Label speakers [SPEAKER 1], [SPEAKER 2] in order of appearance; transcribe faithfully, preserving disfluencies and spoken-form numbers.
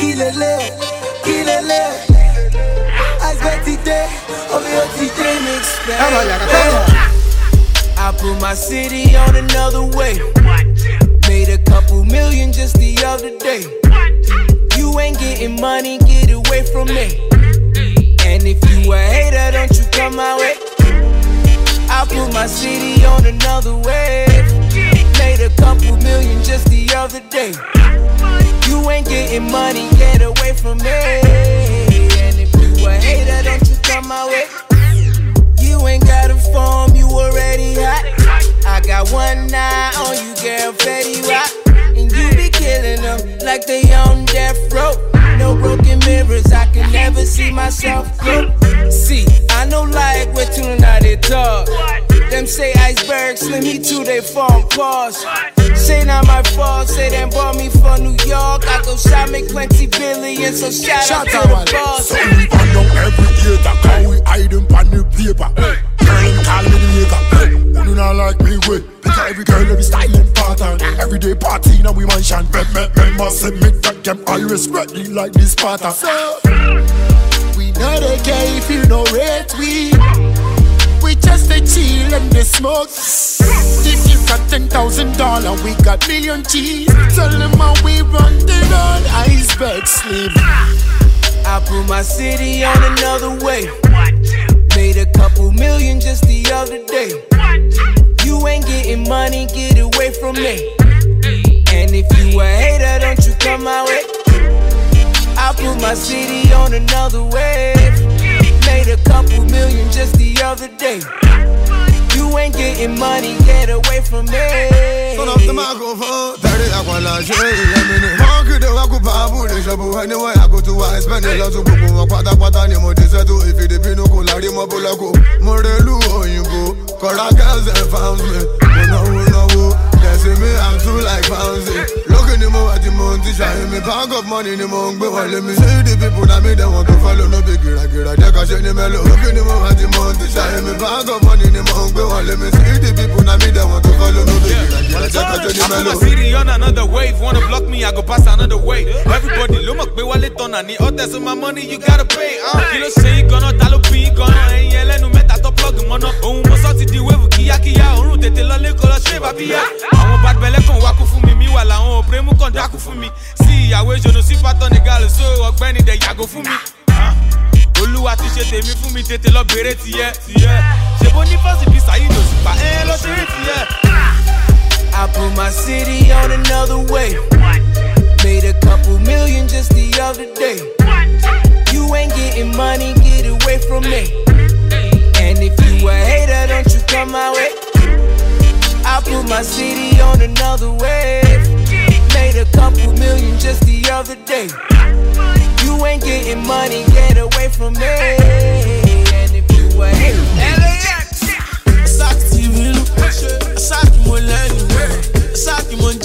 [SPEAKER 1] Kill it, kill it. I bet it there, over your teeth, they mix. I put my city on another way. Made a couple million just the other day. You ain't getting money, get away from me. And if you a hater, don't you come my way. I put my city on another wave. Made a couple million just the other day. You ain't getting money, get away from me. And if you a hater, don't you come my way. You ain't got a phone, you already hot. I got one eye on you, girl, Fetty Wap. And you be killing them like they on death row. No broken mirrors, I can never see myself through. See, I know like we're tuning out they talk. Them say iceberg, slim, he too, they form pause. Say not my fault, say them bought me for New York. I go shop, make plenty billion, so shout, shout out to the boss.
[SPEAKER 2] So we find out every year that how we hide them on the paper. Girl, call me the maker. You not like me, wait. Because every girl, every styling pattern. Every day party, now we mansion. Remember, say me that them all respect me like this pattern. So, we know they care if you know rate we. We just a chill and the smoke. If you got ten thousand dollars, we got million cheese. Tell them how we run the road, iceberg slim.
[SPEAKER 1] I put my city on another way. Made a couple million just the other day. You ain't getting money, get away from me. And if you a hater, don't you come my way. I put my city on another wave. Made a couple million just the other day. You ain't getting money, get away from me.
[SPEAKER 3] Turn off the microphone, dirty like one last year. Let me know. Monkey the walk up, I put the trouble anyway. I go to I spend a lot of people. I quata quata ni mo deseto. If it be no cool, I di mo bulako. Morelu oyinbo, kora girls and found me. No no no, they say me I'm too like bouncy. Look at the mo at the money, shine me bag of money ni mo ngbe wale me. See the people that me they want to follow no big gira gira. They can share the mellow. Look at the mo at the money, shine me bag of money ni mo ngbe wale me. See the people that me they want to follow no big gira gira.
[SPEAKER 4] I put my city on another wave. Wanna block me, I go pass another way. Everybody look up, pay wallet on and all that's my money you gotta pay. Uh, kilo say gonna talo be gonna. Ain't yelling no meta to plug him on up. Oh, my salty the wave kia kia. Oh, they tell a little shave babia. I'm a bad belly con waku for me. Me while I own premu con daku for me. See, I wish you no see pat on the gal so I'm Benny they yago for me. Oluwa ti ṣe tèmi fún mi tètè lọ bèrè tiẹ̀ tiẹ̀. Ṣé bó ní fásitì bí Saheed Òṣùpá ẹ̀ lọ ṣeré tiẹ̀.
[SPEAKER 1] I put my city on another way. Made a couple million just the other day. You ain't getting money, get away from me. And if you a hater, don't you come my way. I put my city on another wave. Made a couple million just the other day. You ain't getting money, get away from me. And if you a hater,
[SPEAKER 5] L A X, Saki Milu, Saki Molani, Saki Monj.